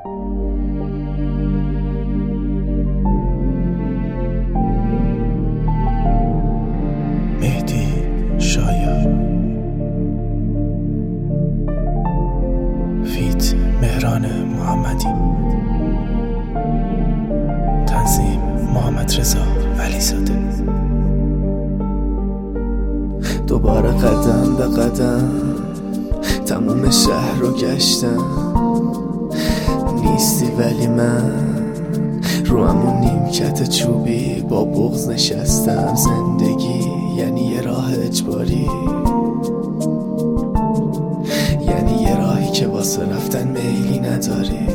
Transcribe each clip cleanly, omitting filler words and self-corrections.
مهدی شایان، فیت مهران محمدی، تنظیم محمد رضا ولیزاده. دوباره قدم به قدم تموم شهر رو گشتم، نیستی ولی من رو همون نیمکت چوبی با بغض نشستم. زندگی یعنی یه راه اجباری، یعنی یه راهی که واسه رفتن میلی نداری.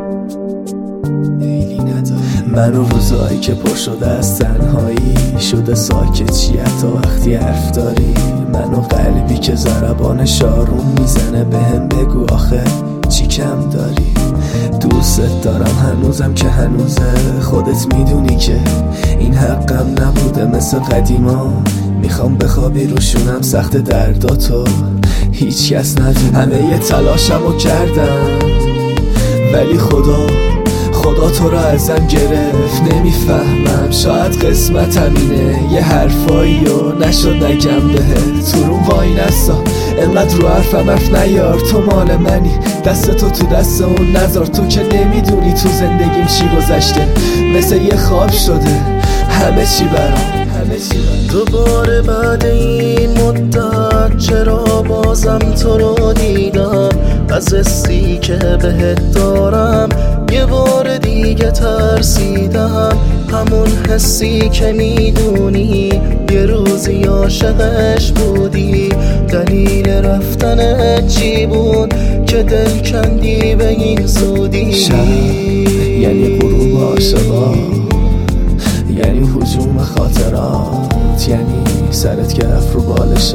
منو روزایی که پر شده از تنهایی شده ساکت چی حتی وقتی حرف داری. منو قلبی که ضربانش آروم میزنه بهم بگو آخه چی کم داری. دوست دارم هنوزم که هنوزه، خودت میدونی که این حقم نبوده مثل قدیما. میخوام بخوابی روشونم سخت درداتو هیچ کس ندونه. همه یه تلاشمو کردم ولی خدا تو رو ازم گرفت. نمیفهمم شاید قسمتم اینه یه حرفایی و نشد نگم بهت. تو رو وای نسا انقدر رو حرفم حرف نیار، تو مال منی دستتو تو دست اون نذار. تو که نمیدونی تو زندگیم چی گذشته، مثل یه خواب شده همه چی برام. دوباره بعد این مدت چرا بازم تو رو دیدم، از حسی که بهت دارم یه بار دیگه ترسیدم. همون حسی که میدونی یه روزی عاشقش بودی، دلیل رفتن چی بود که دل کندی به این زودی. شب یعنی غروب عاشقا، یعنی هجوم خاطرات، یعنی سرت که رفت رو بالشت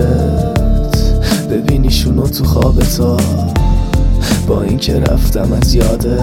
ببینیشونو تو خوابتا. با این که رفتم از یادت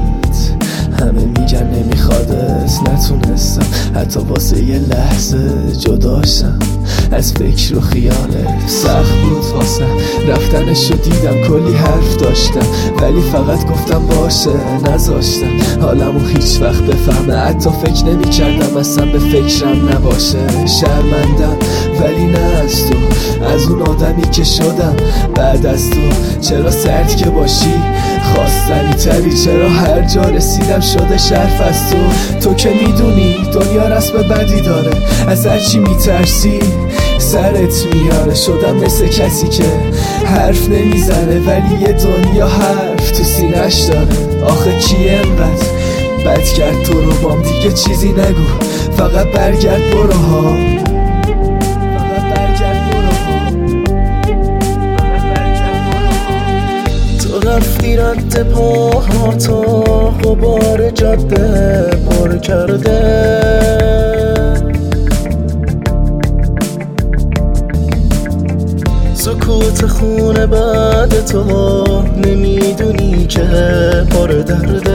همه میگن نمیخوادت، نتونستم حتی واسه یه لحظه جداشم از فکر و خیالت. سخت بود واسه رفتنشو دیدم کلی حرف داشتم ولی فقط گفتم باشه نذاشتم حالمو هیچ وقت بفهمه. حتی فکر نمیکردم اصلا به فکرم نباشه. شرمندم ولی نه از تو، از اون آدمی که شدم بعد از تو. چرا سرد که باشی خواستنی تری، چرا هر جا رسیدم شده شرف از تو. تو که میدونی دنیا رسم بدی داره، از هرچی میترسی سرت میاره. شدم مثل کسی که حرف نمیزنه ولی یه دنیا حرف تو سینش داره. آخه کی انقدر بد کرد تو رو بام، دیگه چیزی نگو فقط برگرد برو ها. رفتی رد پاهاتو غبار جاده پر کرده، سکوت خونه بعد تو نمیدونی که پر درده.